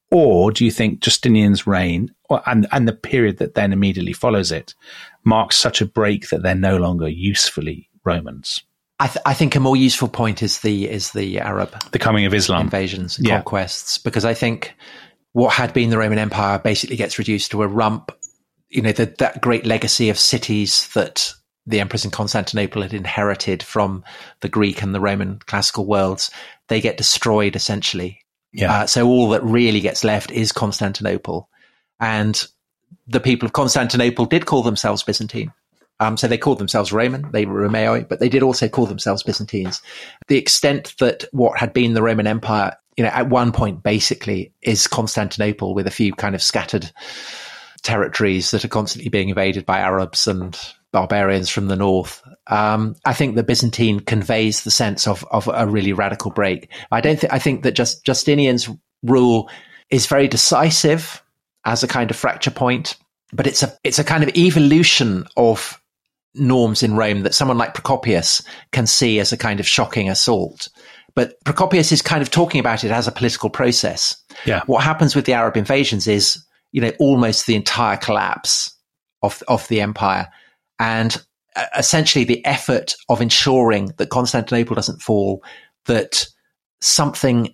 Or do you think Justinian's reign or, and, and the period that then immediately follows it marks such a break that they're no longer usefully Romans? I, th- I think a more useful point is the is the Arab the coming of Islam invasions and yeah. conquests, because I think what had been the Roman Empire basically gets reduced to a rump. You know, the, that great legacy of cities that the emperors in Constantinople had inherited from the Greek and the Roman classical worlds, they get destroyed essentially. Yeah. Uh, so all that really gets left is Constantinople, and the people of Constantinople did call themselves Byzantine. Um, so they called themselves Roman, they were Romaoi, but they did also call themselves Byzantines. The extent that what had been the Roman Empire, you know, at one point basically is Constantinople with a few kind of scattered territories that are constantly being invaded by Arabs and barbarians from the north. Um, I think the Byzantine conveys the sense of, of a really radical break. I don't think, I think that just Justinian's rule is very decisive as a kind of fracture point, but it's a it's a kind of evolution of norms in Rome that someone like Procopius can see as a kind of shocking assault. But Procopius is kind of talking about it as a political process. Yeah. What happens with the Arab invasions is, you know, almost the entire collapse of of the empire, and uh, essentially the effort of ensuring that Constantinople doesn't fall, that something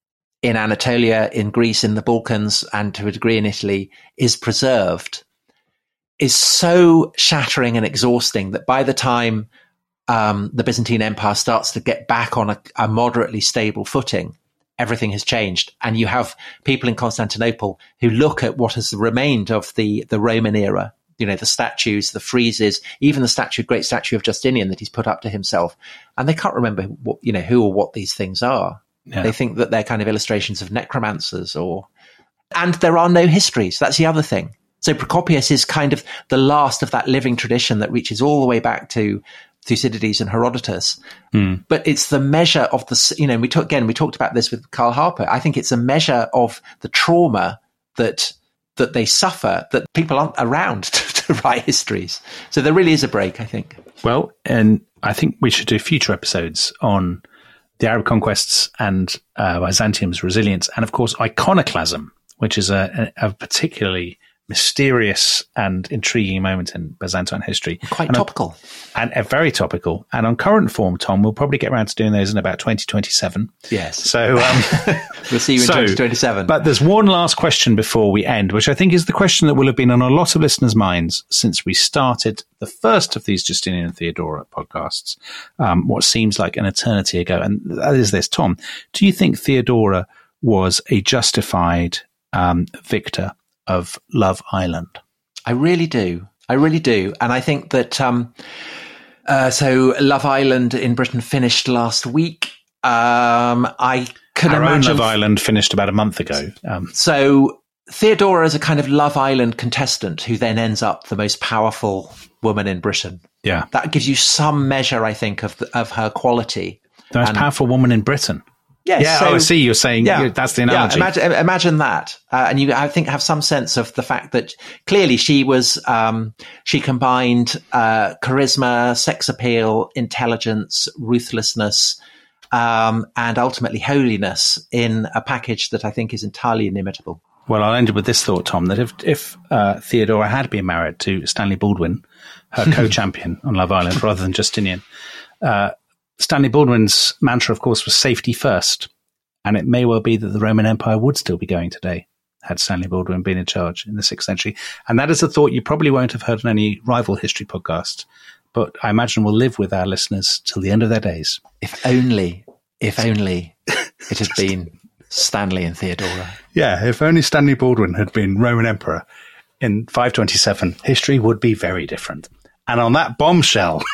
in Anatolia, in Greece, in the Balkans, and to a degree in Italy is preserved, is so shattering and exhausting that by the time um, the Byzantine Empire starts to get back on a, a moderately stable footing, everything has changed. And you have people in Constantinople who look at what has remained of the, the Roman era, you know, the statues, the friezes, even the statue, great statue of Justinian that he's put up to himself. And they can't remember what, you know, who or what these things are. Yeah. They think that they're kind of illustrations of necromancers or, and there are no histories. That's the other thing. So Procopius is kind of the last of that living tradition that reaches all the way back to Thucydides and Herodotus. Mm. But it's the measure of the, you know, we talk, again, we talked about this with Karl Harper. I think it's a measure of the trauma that, that they suffer, that people aren't around to, to write histories. So there really is a break, I think. Well, and I think we should do future episodes on the Arab conquests and uh, Byzantium's resilience, and of course iconoclasm, which is a, a, a particularly mysterious and intriguing moment in Byzantine history. Quite and topical. On, and uh, very topical. And on Current Form, Tom, we'll probably get around to doing those in about twenty twenty-seven. Yes. So um, we'll see you in so, twenty twenty-seven. But there's one last question before we end, which I think is the question that will have been on a lot of listeners' minds since we started the first of these Justinian and Theodora podcasts, um, what seems like an eternity ago. And that is this, Tom. Do you think Theodora was a justified um, victor of Love Island? I really do. I really do. And I think that, um, uh, so Love Island in Britain finished last week. Um, I can Our imagine. Own Love Island finished about a month ago. Um, so Theodora is a kind of Love Island contestant who then ends up the most powerful woman in Britain. Yeah. That gives you some measure, I think, of, the, of her quality. The most and, powerful woman in Britain. Yes, yeah, so, oh, I see. You're saying yeah, that's the analogy. Yeah, imagine, imagine that, uh, and you, I think, have some sense of the fact that clearly she was, um, she combined uh, charisma, sex appeal, intelligence, ruthlessness, um, and ultimately holiness in a package that I think is entirely inimitable. Well, I'll end with this thought, Tom, that if if uh, Theodora had been married to Stanley Baldwin, her co-champion on Love Island, rather than Justinian, uh, Stanley Baldwin's mantra, of course, was safety first. And it may well be that the Roman Empire would still be going today had Stanley Baldwin been in charge in the sixth century. And that is a thought you probably won't have heard on any rival history podcast, but I imagine will live with our listeners till the end of their days. If only, if only it had been Stanley and Theodora. Yeah, if only Stanley Baldwin had been Roman Emperor in five twenty-seven, history would be very different. And on that bombshell...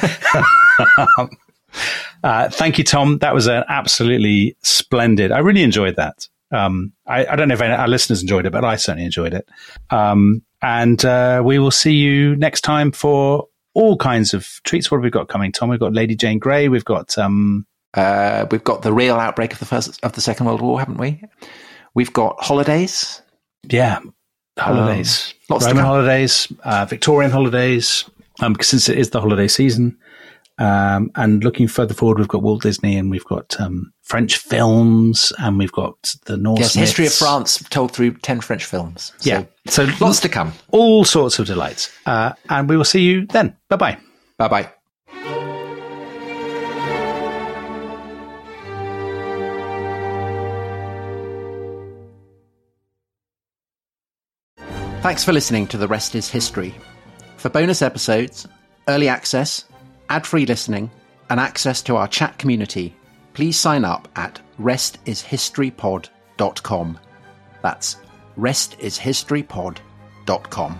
Uh, thank you, Tom. That was an absolutely splendid. I really enjoyed that. Um, I, I don't know if any, our listeners enjoyed it, but I certainly enjoyed it. Um, and uh, we will see you next time for all kinds of treats. What have we got coming, Tom? We've got Lady Jane Grey. We've got um, uh, we've got the real outbreak of the first of the Second World War, haven't we? We've got holidays. Yeah, holidays. Um, lots Roman to holidays, uh, Victorian holidays. Um, since it is the holiday season. Um, and looking further forward, we've got Walt Disney and we've got um, French films and we've got the Norse Yes, myths. history of France told through ten French films. So yeah. So lots to come. All sorts of delights. Uh, and we will see you then. Bye-bye. Bye-bye. Thanks for listening to The Rest is History. For bonus episodes, early access, ad-free listening, and access to our chat community, please sign up at rest is history pod dot com. That's rest is history pod dot com.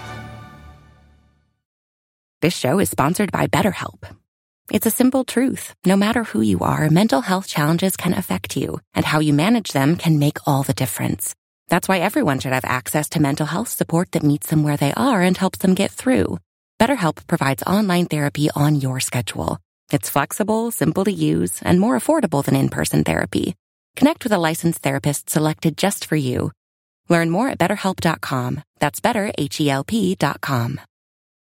This show is sponsored by BetterHelp. It's a simple truth. No matter who you are, mental health challenges can affect you, and how you manage them can make all the difference. That's why everyone should have access to mental health support that meets them where they are and helps them get through. BetterHelp provides online therapy on your schedule. It's flexible, simple to use, and more affordable than in-person therapy. Connect with a licensed therapist selected just for you. Learn more at better help dot com. That's better, H E L P dot com.